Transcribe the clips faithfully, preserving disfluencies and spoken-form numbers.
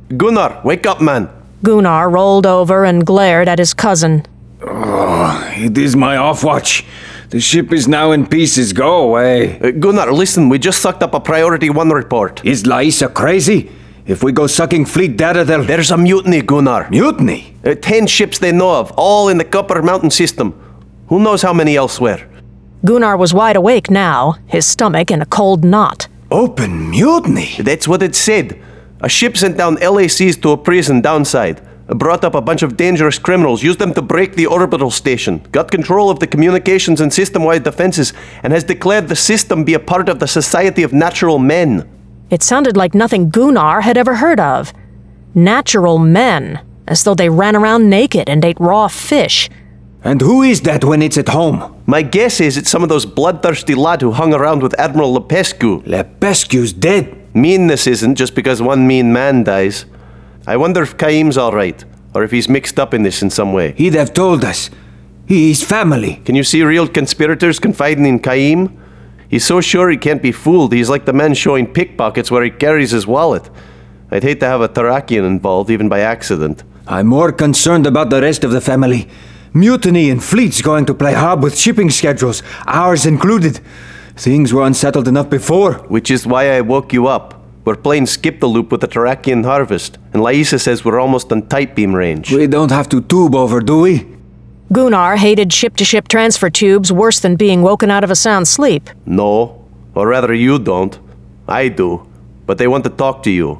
Gunnar, wake up, man. Gunnar rolled over and glared at his cousin. Oh, it is my off-watch. The ship is now in pieces. Go away. Uh, Gunnar, listen, we just sucked up a Priority One report. Is Laisa crazy? If we go sucking fleet data, they'll... There's a mutiny, Gunnar. Mutiny? Uh, ten ships they know of, all in the Copper Mountain system. Who knows how many elsewhere? Gunnar was wide awake now, his stomach in a cold knot. Open mutiny? That's what it said. A ship sent down L A Cs to a prison downside. Brought up a bunch of dangerous criminals, used them to break the orbital station, got control of the communications and system-wide defenses, and has declared the system be a part of the Society of Natural Men. It sounded like nothing Gunnar had ever heard of. Natural men, as though they ran around naked and ate raw fish. And who is that when it's at home? My guess is it's some of those bloodthirsty lad who hung around with Admiral Lepescu. Lepescu's dead. Meanness isn't just because one mean man dies. I wonder if Kaim's all right, or if he's mixed up in this in some way. He'd have told us. He's family. Can you see real conspirators confiding in Kaim? He's so sure he can't be fooled, he's like the man showing pickpockets where he carries his wallet. I'd hate to have a Tarakian involved, even by accident. I'm more concerned about the rest of the family. Mutiny and fleets going to play hob with shipping schedules, ours included. Things were unsettled enough before. Which is why I woke you up. We're playing skip the loop with the Tarakian harvest, and Laisa says we're almost on tight beam range. We don't have to tube over, do we? Gunnar hated ship-to-ship transfer tubes worse than being woken out of a sound sleep. No, or rather you don't. I do, but they want to talk to you.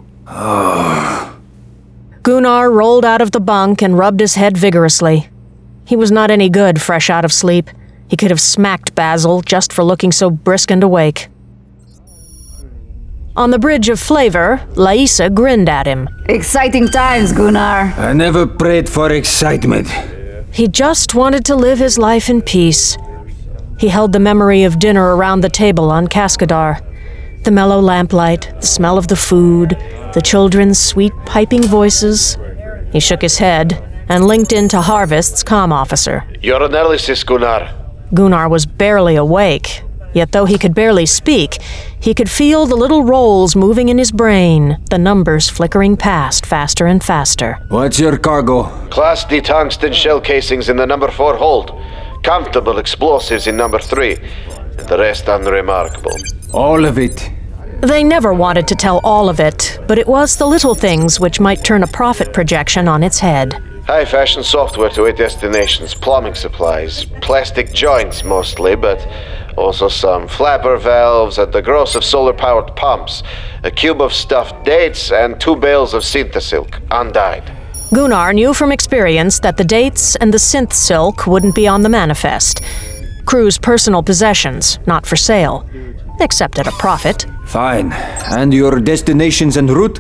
Gunnar rolled out of the bunk and rubbed his head vigorously. He was not any good fresh out of sleep. He could have smacked Basil just for looking so brisk and awake. On the Bridge of Flavor, Laisa grinned at him. Exciting times, Gunnar. I never prayed for excitement. He just wanted to live his life in peace. He held the memory of dinner around the table on Cascadar. The mellow lamplight, the smell of the food, the children's sweet piping voices. He shook his head and linked into Harvest's comm officer. Your analysis, Gunnar. Gunnar was barely awake, yet though he could barely speak, he could feel the little rolls moving in his brain, the numbers flickering past faster and faster. What's your cargo? Class D tungsten shell casings in the number four hold. Comfortable explosives in number three. And the rest unremarkable. All of it. They never wanted to tell all of it, but it was the little things which might turn a profit projection on its head. High-fashion software to eight destinations, plumbing supplies, plastic joints mostly, but also some flapper valves and the gross of solar-powered pumps, a cube of stuffed dates, and two bales of synthesilk, undyed. Gunnar knew from experience that the dates and the synth silk wouldn't be on the manifest. Crew's personal possessions, not for sale, except at a profit. Fine. And your destinations en route?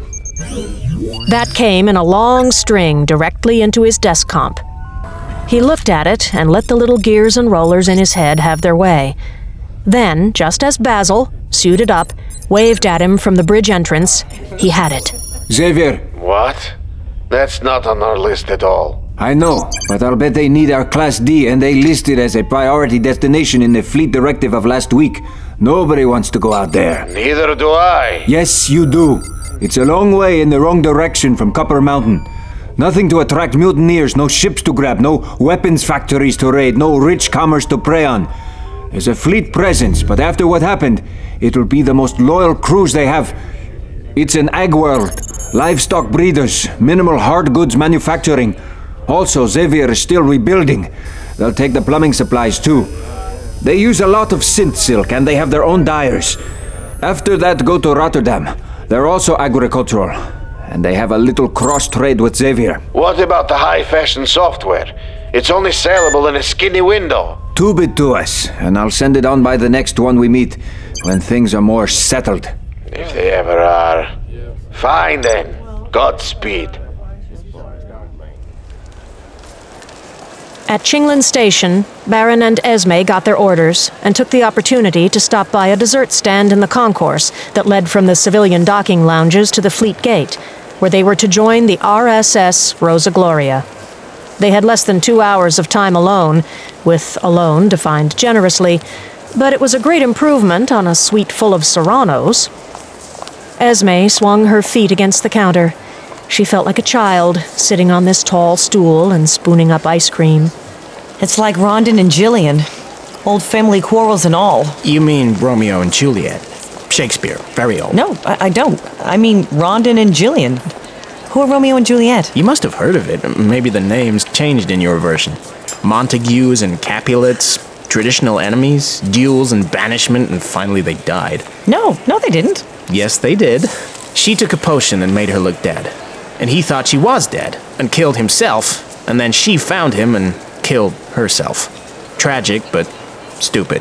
That came in a long string directly into his desk comp. He looked at it and let the little gears and rollers in his head have their way. Then, just as Basil, suited up, waved at him from the bridge entrance, he had it. Xavier. What? That's not on our list at all. I know, but I'll bet they need our Class D and they listed as a priority destination in the fleet directive of last week. Nobody wants to go out there. Neither do I. Yes, you do. It's a long way in the wrong direction from Copper Mountain. Nothing to attract mutineers, no ships to grab, no weapons factories to raid, no rich commerce to prey on. There's a fleet presence, but after what happened, it'll be the most loyal crews they have. It's an ag world. Livestock breeders, minimal hard goods manufacturing. Also, Xavier is still rebuilding. They'll take the plumbing supplies too. They use a lot of synth silk and they have their own dyers. After that, go to Rotterdam. They're also agricultural. And they have a little cross-trade with Xavier. What about the high-fashion software? It's only saleable in a skinny window. Tube it to us, and I'll send it on by the next one we meet, when things are more settled. If they ever are. Fine then. Godspeed. At Chinglan Station, Baron and Esme got their orders and took the opportunity to stop by a dessert stand in the concourse that led from the civilian docking lounges to the fleet gate, where they were to join the R S S Rosa Gloria. They had less than two hours of time alone, with alone defined generously, but it was a great improvement on a suite full of Serranos. Esme swung her feet against the counter. She felt like a child, sitting on this tall stool and spooning up ice cream. It's like Rondon and Gillian. Old family quarrels and all. You mean Romeo and Juliet? Shakespeare, very old. No, I, I don't. I mean Rondon and Gillian. Who are Romeo and Juliet? You must have heard of it. Maybe the names changed in your version. Montagues and Capulets, traditional enemies, duels and banishment, and finally they died. No, no they didn't. Yes, they did. She took a potion and made her look dead. And he thought she was dead, and killed himself, and then she found him and killed herself. Tragic, but stupid.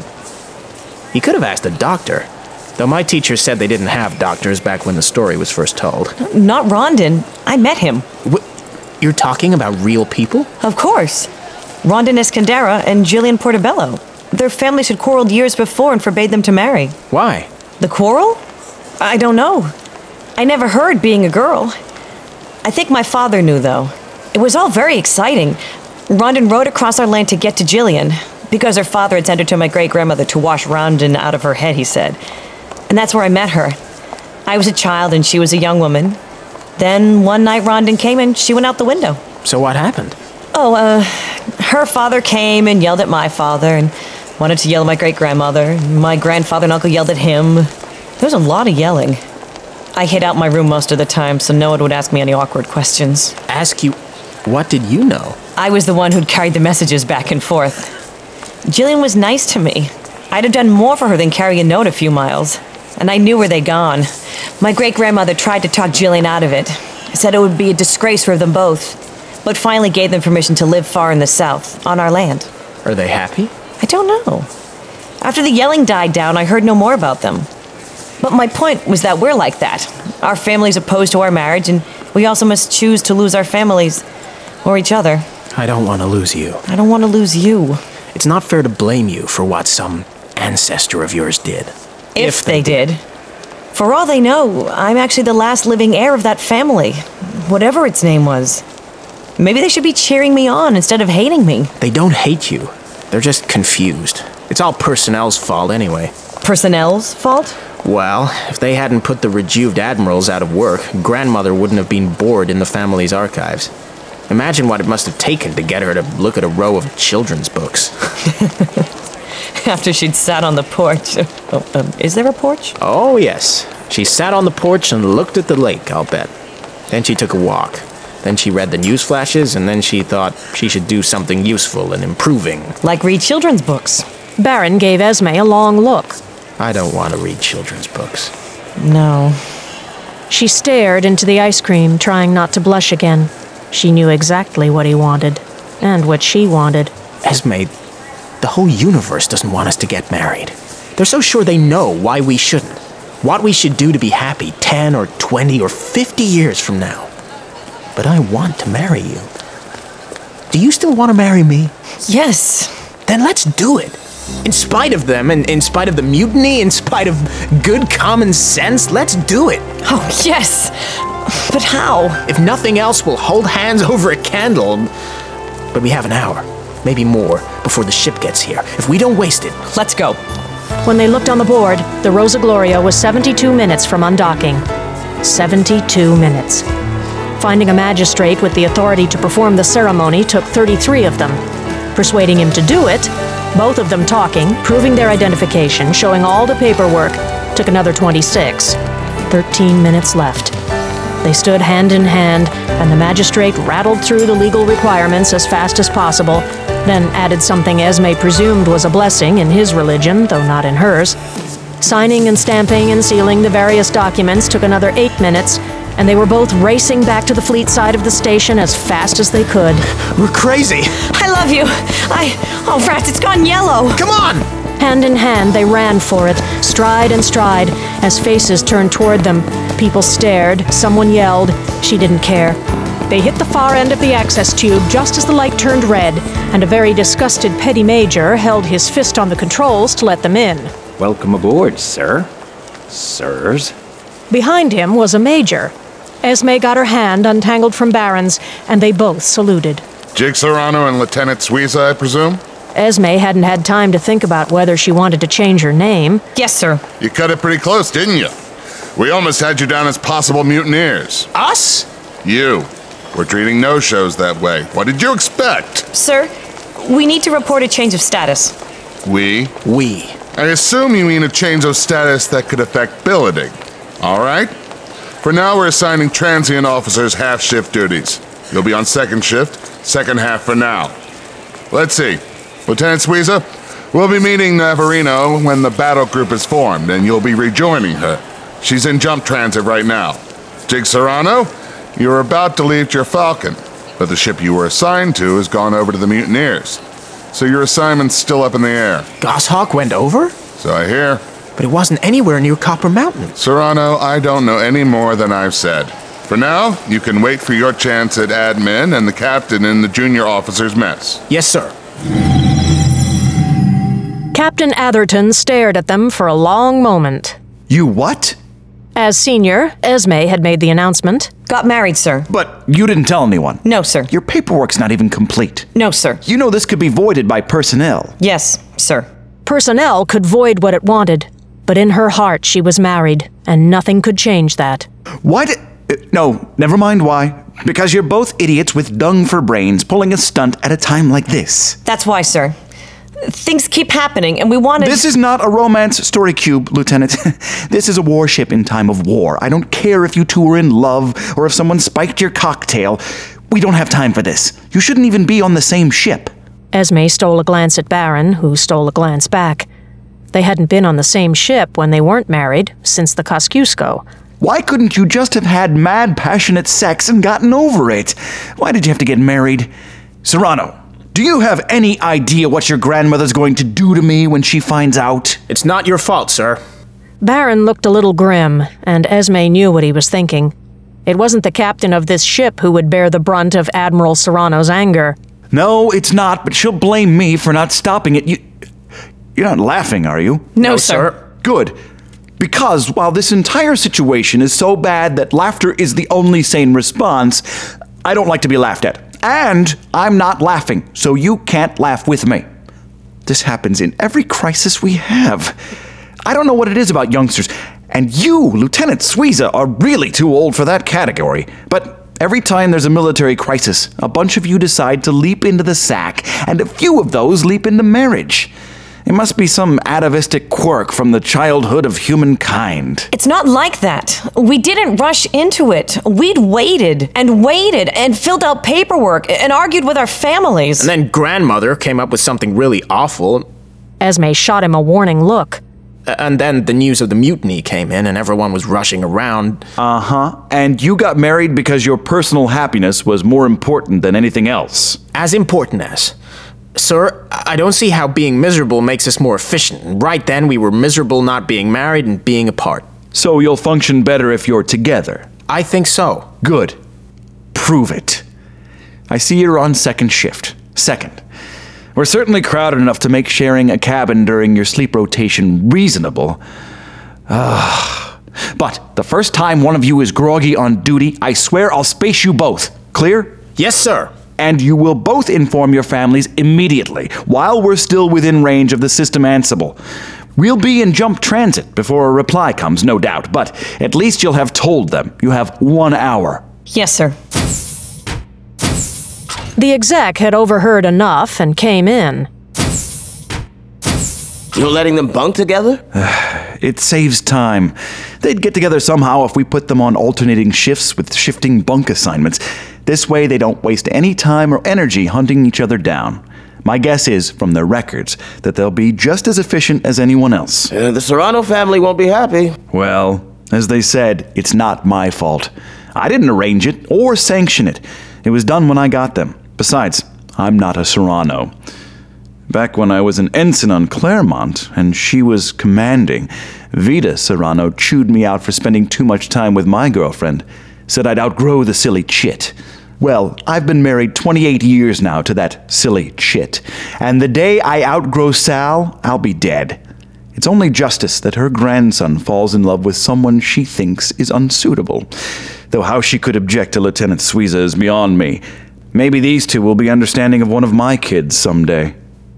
He could have asked a doctor, though my teacher said they didn't have doctors back when the story was first told. Not Rondon. I met him. What? You're talking about real people? Of course. Rondon Escandera and Gillian Portobello. Their families had quarreled years before and forbade them to marry. Why? The quarrel? I don't know. I never heard being a girl. I think my father knew, though. It was all very exciting. Rondon rode across our land to get to Gillian, because her father had sent her to my great-grandmother to wash Rondon out of her head, he said. And that's where I met her. I was a child and she was a young woman. Then one night Rondon came and she went out the window. So what happened? Oh, uh, her father came and yelled at my father and wanted to yell at my great-grandmother. My grandfather and uncle yelled at him. There was a lot of yelling. I hid out my room most of the time, so no one would ask me any awkward questions. Ask you, what did you know? I was the one who'd carried the messages back and forth. Gillian was nice to me. I'd have done more for her than carry a note a few miles. And I knew where they'd gone. My great-grandmother tried to talk Gillian out of it. Said it would be a disgrace for them both. But finally gave them permission to live far in the south, on our land. Are they happy? I don't know. After the yelling died down, I heard no more about them. But my point was that we're like that. Our family's opposed to our marriage, and we also must choose to lose our families. Or each other. I don't want to lose you. I don't want to lose you. It's not fair to blame you for what some ancestor of yours did. If, if they, they did. did. For all they know, I'm actually the last living heir of that family. Whatever its name was. Maybe they should be cheering me on instead of hating me. They don't hate you. They're just confused. It's all Personnel's fault anyway. Personnel's fault? Well, if they hadn't put the Rejuved admirals out of work, Grandmother wouldn't have been bored in the family's archives. Imagine what it must have taken to get her to look at a row of children's books. After she'd sat on the porch. Oh, um, is there a porch? Oh, yes. She sat on the porch and looked at the lake, I'll bet. Then she took a walk. Then she read the news flashes, and then she thought she should do something useful and improving. Like read children's books. Baron gave Esme a long look. I don't want to read children's books. No. She stared into the ice cream, trying not to blush again. She knew exactly what he wanted, and what she wanted. Esme, the whole universe doesn't want us to get married. They're so sure they know why we shouldn't. What we should do to be happy ten or twenty or fifty years from now. But I want to marry you. Do you still want to marry me? Yes. Then let's do it. In spite of them, and in spite of the mutiny, in spite of good common sense, let's do it. Oh, yes. But how? If nothing else, we'll hold hands over a candle. But we have an hour, maybe more, before the ship gets here. If we don't waste it... Let's go. When they looked on the board, the Rosa Gloria was seventy-two minutes from undocking. seventy-two minutes. Finding a magistrate with the authority to perform the ceremony took thirty-three of them. Persuading him to do it, both of them talking, proving their identification, showing all the paperwork, took another twenty-six. Thirteen minutes left. They stood hand in hand, and the magistrate rattled through the legal requirements as fast as possible, then added something Esme presumed was a blessing in his religion, though not in hers. Signing and stamping and sealing the various documents took another eight minutes, and they were both racing back to the fleet side of the station as fast as they could. We're crazy! I love you! I... Oh, rats, it's gone yellow! Come on! Hand in hand, they ran for it, stride and stride, as faces turned toward them. People stared, someone yelled. She didn't care. They hit the far end of the access tube just as the light turned red, and a very disgusted petty major held his fist on the controls to let them in. Welcome aboard, sir. Sirs. Behind him was a major. Esme got her hand untangled from Baron's, and they both saluted. Jake Serrano and Lieutenant Suiza, I presume? Esme hadn't had time to think about whether she wanted to change her name. Yes, sir. You cut it pretty close, didn't you? We almost had you down as possible mutineers. Us? You. We're treating no-shows that way. What did you expect? Sir, we need to report a change of status. We? We. I assume you mean a change of status that could affect billeting. All right? For now, we're assigning transient officers half-shift duties. You'll be on second shift, second half for now. Let's see. Lieutenant Suiza, we'll be meeting Navarino when the battle group is formed, and you'll be rejoining her. She's in jump transit right now. Jig Serrano, you're about to leave your Falcon, but the ship you were assigned to has gone over to the Mutineers. So your assignment's still up in the air. Goshawk went over? So I hear. But it wasn't anywhere near Copper Mountain. Serrano, I don't know any more than I've said. For now, you can wait for your chance at admin and the captain in the junior officers' mess. Yes, sir. Captain Atherton stared at them for a long moment. You what? As senior, Esme had made the announcement. Got married, sir. But you didn't tell anyone. No, sir. Your paperwork's not even complete. No, sir. You know this could be voided by personnel. Yes, sir. Personnel could void what it wanted, but in her heart she was married, and nothing could change that. Why did... Uh, no, never mind why. Because you're both idiots with dung for brains pulling a stunt at a time like this. That's why, sir. Things keep happening, and we wanted... This is not a romance story cube, Lieutenant. This is a warship in time of war. I don't care if you two are in love or if someone spiked your cocktail. We don't have time for this. You shouldn't even be on the same ship. Esme stole a glance at Baron, who stole a glance back. They hadn't been on the same ship when they weren't married since the Kosciuszko. Why couldn't you just have had mad, passionate sex and gotten over it? Why did you have to get married? Serrano, do you have any idea what your grandmother's going to do to me when she finds out? It's not your fault, sir. Baron looked a little grim, and Esme knew what he was thinking. It wasn't the captain of this ship who would bear the brunt of Admiral Serrano's anger. No, it's not, but she'll blame me for not stopping it. You, you're not laughing, are you? No, no sir. sir. Good. Because while this entire situation is so bad that laughter is the only sane response, I don't like to be laughed at. And I'm not laughing, so you can't laugh with me. This happens in every crisis we have. I don't know what it is about youngsters, and you, Lieutenant Suiza, are really too old for that category. But every time there's a military crisis, a bunch of you decide to leap into the sack, and a few of those leap into marriage. It must be some atavistic quirk from the childhood of humankind. It's not like that. We didn't rush into it. We'd waited and waited and filled out paperwork and argued with our families. And then grandmother came up with something really awful. Esme shot him a warning look. And then the news of the mutiny came in and everyone was rushing around. Uh-huh. And you got married because your personal happiness was more important than anything else. As important as... Sir, I don't see how being miserable makes us more efficient. Right then, we were miserable not being married and being apart. So you'll function better if you're together? I think so. Good. Prove it. I see you're on second shift. Second. We're certainly crowded enough to make sharing a cabin during your sleep rotation reasonable. Ah. But the first time one of you is groggy on duty, I swear I'll space you both. Clear? Yes, sir. And you will both inform your families immediately, while we're still within range of the system Ansible. We'll be in jump transit before a reply comes, no doubt, but at least you'll have told them. You have one hour. Yes, sir. The exec had overheard enough and came in. You're letting them bunk together? It saves time. They'd get together somehow if we put them on alternating shifts with shifting bunk assignments. This way they don't waste any time or energy hunting each other down. My guess is, from their records, that they'll be just as efficient as anyone else. Uh, the Serrano family won't be happy. Well, as they said, it's not my fault. I didn't arrange it or sanction it. It was done when I got them. Besides, I'm not a Serrano. Back when I was an ensign on Claremont, and she was commanding, Vida Serrano chewed me out for spending too much time with my girlfriend. Said I'd outgrow the silly chit. Well, I've been married twenty-eight years now to that silly chit. And the day I outgrow Sal, I'll be dead. It's only justice that her grandson falls in love with someone she thinks is unsuitable. Though how she could object to Lieutenant Suiza is beyond me. Maybe these two will be understanding of one of my kids someday.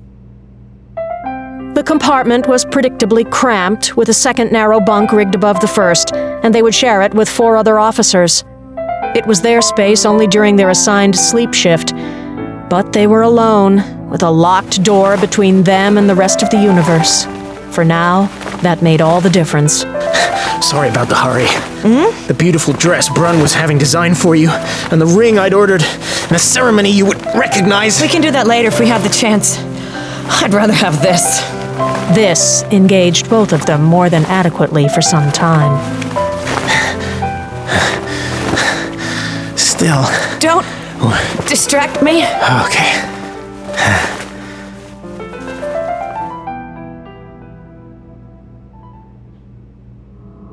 The compartment was predictably cramped, with a second narrow bunk rigged above the first, and they would share it with four other officers. It was their space only during their assigned sleep shift. But they were alone, with a locked door between them and the rest of the universe. For now, that made all the difference. Sorry about the hurry. Hmm? The beautiful dress Brun was having designed for you, and the ring I'd ordered, and a ceremony you would recognize. We can do that later if we have the chance. I'd rather have this. This engaged both of them more than adequately for some time. Still. Don't distract me. Okay.